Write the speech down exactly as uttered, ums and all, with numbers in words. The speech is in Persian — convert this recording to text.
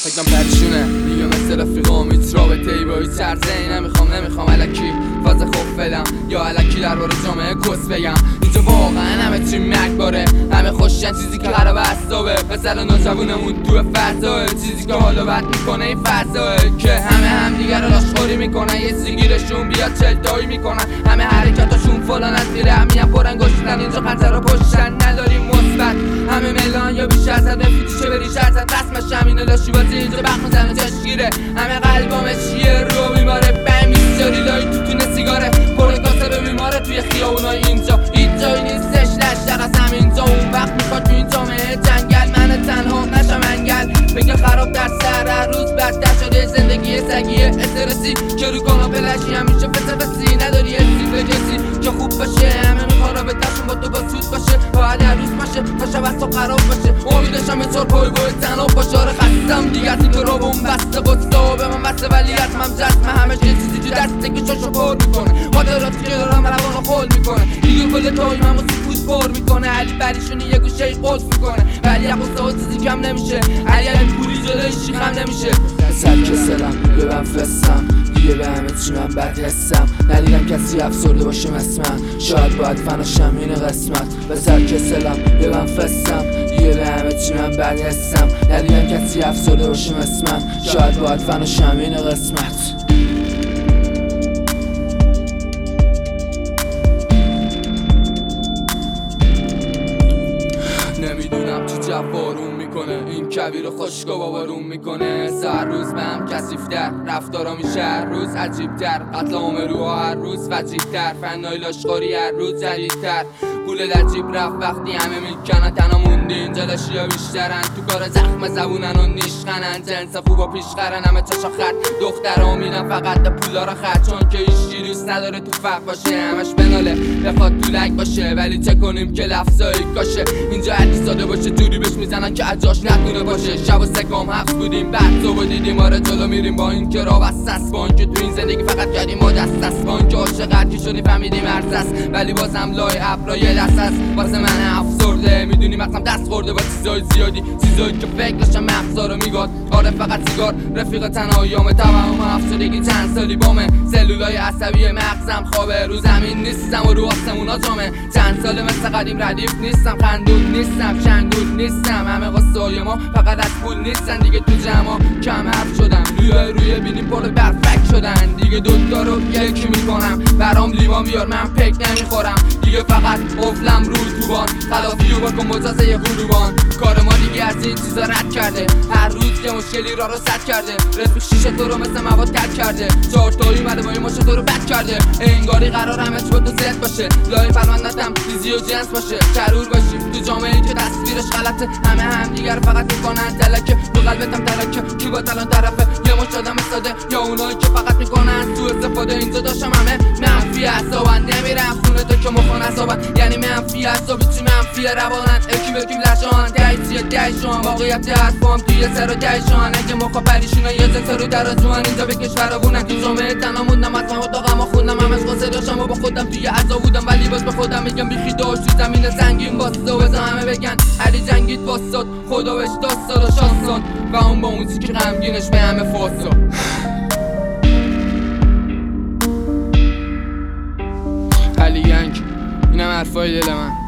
فکرم پریشونه دیگه مثل رفیقام هیچ رابطه ای با هیچ عرضه ای نمیخوام نمیخوام الکی فاز خوب فلم یا الکی در باره جامعه کس بگم. اینجا واقعا همه چی مرگباره، همه خوشن چیزی که قرار بستابه پسر نوجوونمون تو فضاه، چیزی که حالو بد میکنه این فضاه که همه هم دیگر رو لاشخوری میکنن، یه سیگیرشون بیاد چلتایی میکنن، همه حرکتاشون فلان از میره همین پرنگشتن. اینجا خطر رو پشتن نداریم مثبت، همه ملان یا بیش از حد فیتیشه بری شرطت رسمش همینه لاشی بازی اینجا بخ میزنه چشگیره، همه قلبامه چیه رو بیماره بمیستاری لای تو تونه سیگاره پر کاسه به بیماره توی خیابونای اینجا هیچ جایی نیستش لشتر از همینجا. اون وقت میخواد تو این جامعه جنگل من تنها نشم انگل بگه خراب در سر هر روز بدتر شده زندگی سگیه استرسی که رو کاناپه لشی همیشه فسفسی نداری حسی به کسی که خوب باشه، همه میخوان رابطه‌شون با تو با سود باشه باید هر روز باشه تا شب از تو خراب باشه. امیدشم به چار پای باید تناب باشه، آره خستم دیگه از این که رو بوم بسته قصه به من بسته ولی حتمم جسمه همش یه چیزی تو دسته که شاشو پر میکنه، خاطراتی که دارم روانو خول میکنه دیگه کل تایممو سکوت پر میکنه. علی بریشونی یه گوشه ای قلف میکنه ولی قصه و چیزی کم نمیشه، علی علی پولی جلوی شیخم نمیشه. سر کسلم یه من فستم دیگه به همه چی من بد حسم، ندیدم کسی افسرده باشه مثل من، شاید باید فناشم این قسمت. به سر کسلم یه من فستم دیگه به همه چی من بد حسم، ندیدم کسی افسرده باشه مثل من، شاید باید فناشم این قسمت. نمیدونم چی جوارون میکنه این کبیر خوشگا بابارون میکنه، سر روز به هم کسیفتر رفتارا میشه هر روز عجیبتر، قتل عام روها هر روز وجیبتر، فنای لاشخوری هر روز جدیدتر، پول در جیب رفت وقتی همه میکنن تنها موندی اینجا لاشیا بیشترن تو کار زخم زبونن و نیشخنن، جنس خوب و پیشخرن همه چشا خط دخترها میرن فقط پولا را خط چون که ایشی دوست نداره تو فرق باشه، همش بناله بخواد تو لک باشه ولی چه کنیم که لفظایی کاشه اینجا عدی ساده باشه جوری بهش میزنن که عجاش نتونه باشه. شب و سکام حبس بودیم بعد صبح دیدیم آره جلو میریم با این که را بستست با این که تو این زندگی فقط کردیم ما دست است، با این که عاشقت که شدی فهمیدیم ارز است ولی بازم لای ابرای دست است واسه من افسرده. میدونی مغزم دست خورده با چیزای زیادی چیزایی که فکرشم مغزا رو میگاد، آره فقط سیگار رفیق تنهاییامه تمام افسردگی چند سالی بامه، سلولای عصبی مغزم خوابه رو زمین نیستم و رو آسمونا جامه، چند ساله مثل قدیم ردیف نیستم خندون نیستم شنگول نیستم، همه قصه‌های ما فقط از پول نیستن دیگه تو جمع کم حرف شدم روی روی بینیم پر برفک شدن دیگه دوتا رو یکی میکنم برام لیوان بیار من پک نمیخورم دیگه فقط قفلم روی توبان خلافی و بکن مجازه یه قلوبان، کار ما دیگه از این چیزا رد کرده هر روز که مشکلی را رو سد کرده، رفیق شیشه تو رو مثل مواد کد کرده چهار تایی اومده با این ماشه تو رو بد کرده، انگاری قرار همه چی با تو زد باشه لای پروندتم چیزی و جنس باشه کرور باشیم تو جامعه که تصویرش غلطه، همه هم دیگر فقط میکنن تلکه تو قلبتم ترکه کی با الان طرفه یه مش آدم ساده یا اونایی که فقط میکنن تو استفاده اینجا داشتم همه منفی حسابن نمیرم خونه تو که مخون حسابن یعنی منفی حسابی چی منفی روانن اکی بکی لشان دیتیه دیشان واقعیت حرفام توی سر و دیشان اگه مخوا پریشونه یه زن رو در ازوان اینجا به کشور بونن تو جامعه تنها موندم از محمد آقا خوندم همش قصه داشتم و با خودم توی عزا بودم ولی باز به خودم میگم بیخی داشت تو زمین زنگین واسه و بزا همه بگن علی جنگید واسد خدا بهش دست داد و شانسان و اون با موزیک غمگینش به همه فاسد. علی گنگ اینم حرفای دل من.